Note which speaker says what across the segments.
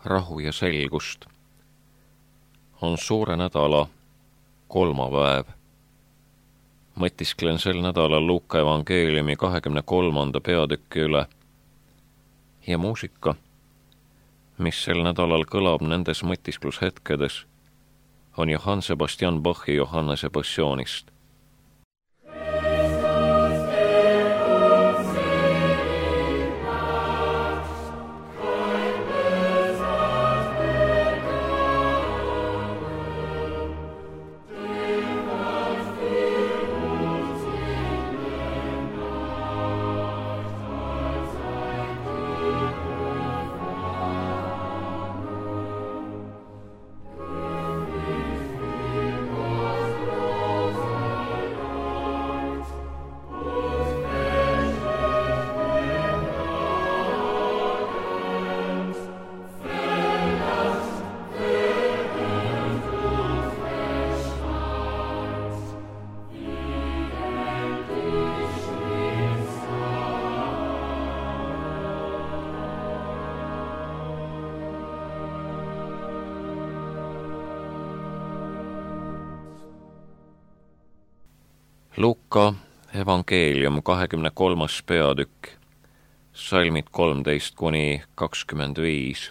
Speaker 1: rahu ja selgust. On suure nädala kolmapäev. Mõtisklen sel nädalal Luuka evangeeliumi 23. peatüki üle ja muusika, mis sel nädalal kõlab nendes mõtisklushetkedes, on Johann Sebastian Bachi Johannese passioonist. Luuka evangeelium 23. peatükk, salmid 13–25.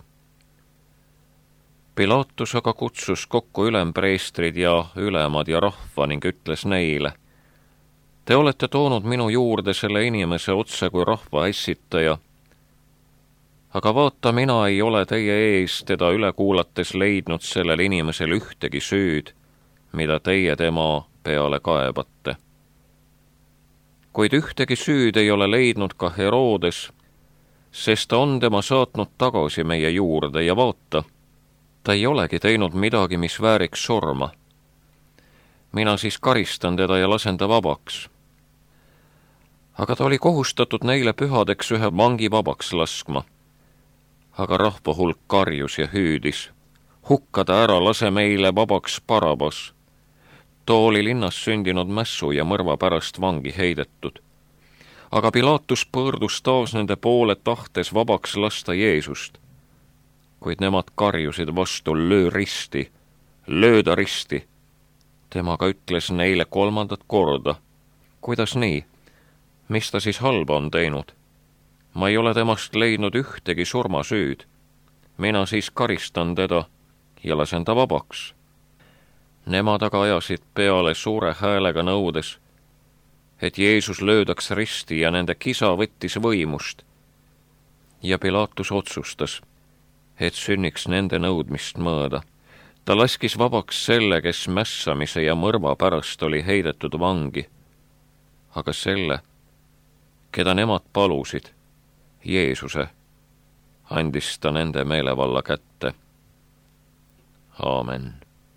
Speaker 1: Pilaatus aga kutsus kokku ülempreestrid ja ülemad ja rahva ning ütles neile: Te olete toonud minu juurde selle inimese otse kui rahva ässitaja. Aga vaata, mina ei ole teie ees teda üle kuulates leidnud sellel inimesel ühtegi süüd, mida teie tema peale kaebate. Kuid ühtegi süüd ei ole leidnud ka Herodes, sest ta on tema saatnud tagasi meie juurde ja vaata, ta ei olegi teinud midagi, mis vääriks surma. Mina siis karistan teda ja lasen ta vabaks. Aga ta oli kohustatud neile pühadeks ühe vangi vabaks laskma. Aga rahva hulk karjus ja hüüdis: Hukka ta ära, lase meile vabaks Barabas. Too oli linnas sündinud mässu ja mõrva pärast vangi heidetud. Aga Pilaatus pöördus taas nende poole tahtes vabaks lasta Jeesust. Kuid nemad karjusid vastu: Löö risti, löö ta risti. Temaga ütles neile 3. korda: Kuidas nii? Mis ta siis halba on teinud? Ma ei ole temast leidnud ühtegi surmasüüd. Mina siis karistan teda ja lasen ta vabaks. Nemad aga ajasid peale suure häälega nõudes, et Jeesus löödaks risti, ja nende kisa võttis võimust. Ja Pilaatus otsustas, et sünniks nende nõudmist mõõda. Ta laskis vabaks selle, kes mässamise ja mõrva pärast oli heidetud vangi. Aga selle, keda nemad palusid, Jeesuse, andis ta nende meelevalla kätte. Aamen.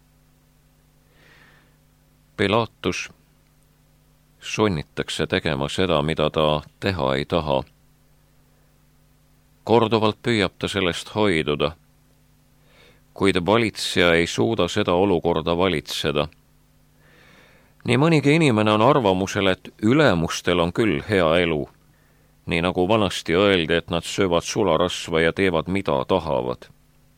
Speaker 1: Pilaatus sunnitakse tegema seda, mida ta teha ei taha. Korduvalt püüab ta sellest hoiduda, kuid valitseja ei suuda seda olukorda valitseda. Nii mõnigi inimene on arvamusel, et ülemustel on küll hea elu, nii nagu vanasti öeldi, et nad söövad sularasva ja teevad mida tahavad.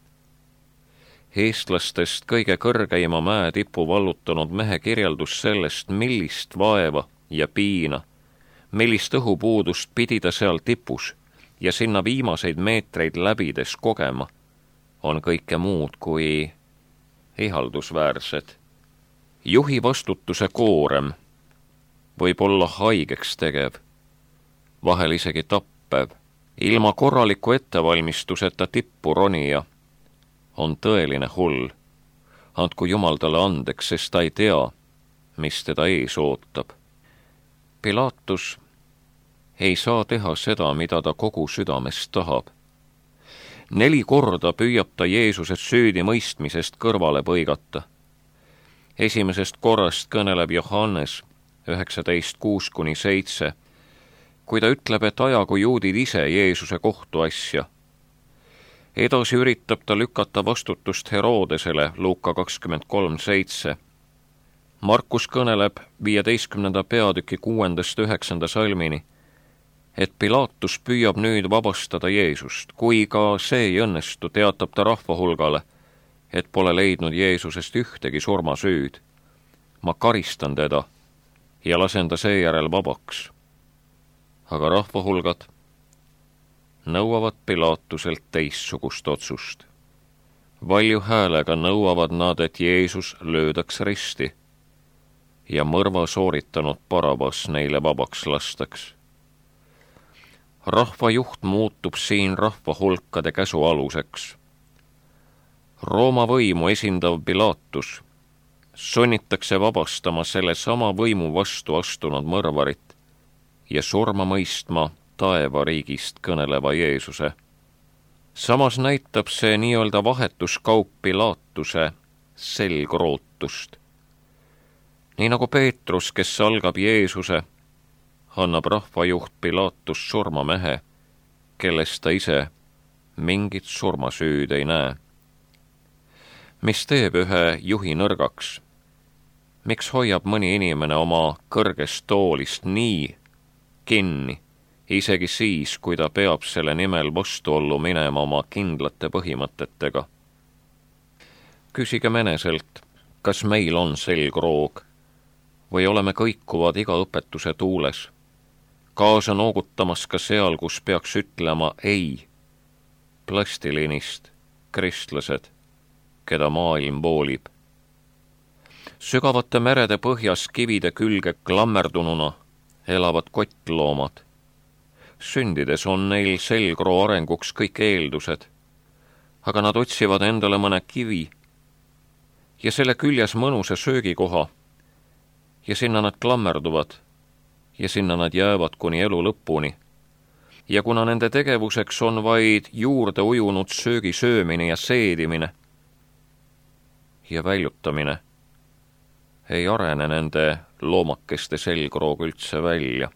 Speaker 1: Eestlastest kõige kõrgeima mäe tipu vallutanud mehe kirjeldus sellest, millist vaeva ja piina, millist õhupuudust pidi ta seal tipus ja sinna viimaseid meetreid läbides kogema, on kõike muud kui ihaldusväärsed. Juhi vastutuse koorem võib olla haigeks tegev, vahel isegi tappev. Ilma korraliku ettevalmistuseta tippu ronija on tõeline hull. Andku Jumal talle andeks, sest ta ei tea, mis teda ees ootab. Pilaatus ei saa teha seda, mida ta kogu südamest tahab. 4 korda püüab ta Jeesuse süüdi mõistmisest kõrvale põigata. Esimesest korrast kõneleb Johannes 19:6-7, kui ta ütleb, et ajagu juudid ise Jeesuse kohtuasja. Edasi üritab ta lükata vastutust Herodesele, Luuka 23:7. Markus kõneleb 15. peatüki 6-9 salmini, et Pilaatus püüab nüüd vabastada Jeesust. Kui ka see ei õnnestu, teatab ta rahva hulgale, et pole leidnud Jeesusest ühtegi surmasüüd. Ma karistan teda ja lasen ta seejärel vabaks. Aga rahva hulgad nõuavad Pilaatuselt teistsugust otsust. Valju häälega nõuavad nad, et Jeesus löödaks risti ja mõrva sooritanud Barabas neile vabaks lastaks. Rahvajuht muutub siin rahva hulkade käsu aluseks. Rooma võimu esindav Pilaatus sunnitakse vabastama selle sama võimu vastu astunud mõrvarit ja surma mõistma taevariigist kõneleva Jeesuse. Samas näitab see nii-öelda vahetuskaup Pilaatuse selgrootust. Nii nagu Peetrus, kes salgab Jeesuse, annab rahvajuht Pilaatus surmamehe, kellest ta ise mingit surmasüüd ei näe. Mis teeb ühe juhi nõrgaks? Miks hoiab mõni inimene oma kõrgest toolist nii kinni, isegi siis, kui ta peab selle nimel vastuollu minema oma kindlate põhimõtetega? Küsigem eneselt, kas meil on selgroog või oleme kõikuvad iga õpetuse tuules, kaasa noogutamas ka seal, kus peaks ütlema ei. Plastilinist kristlased, keda maailm voolib. Sügavate merede põhjas kivide külge klammerdununa elavad kottloomad. Sündides on neil selgroo arenguks kõik eeldused, aga nad otsivad endale mõne kivi ja selle küljes mõnusa söögikoha ja sinna nad klammerduvad ja sinna nad jäävad kuni elu lõpuni. Ja kuna nende tegevuseks on vaid juurde ujunud söögi söömine ja seedimine ja väljutamine, ei arene nende loomakeste selgroog üldse välja.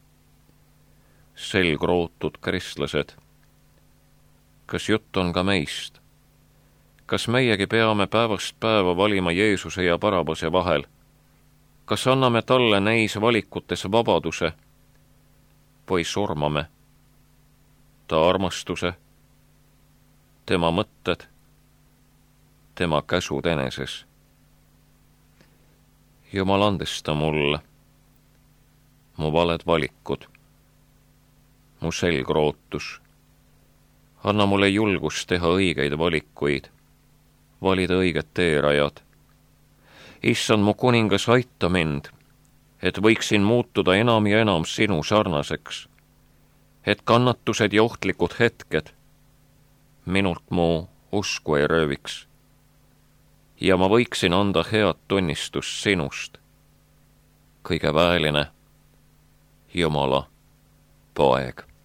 Speaker 1: Selgrootud kristlased, kas jutt on ka meist? Kas meiegi peame päevast päeva valima Jeesuse ja Barabase vahel? Kas anname talle neis valikutes vabaduse või surmame ta armastuse, tema mõtted, tema käsud eneses? Jumal, andesta mulle mu valed valikud, mu selgrootus. Anna mulle julgust teha õigeid valikuid, valida õiged teerajad. Issand, mu kuningas, aita mind, et võiksin muutuda enam ja enam sinu sarnaseks, et kannatused ja ohtlikud hetked minult mu usku ei rööviks ja ma võiksin anda head tunnistust sinust, kõige väeline Jumala poeg.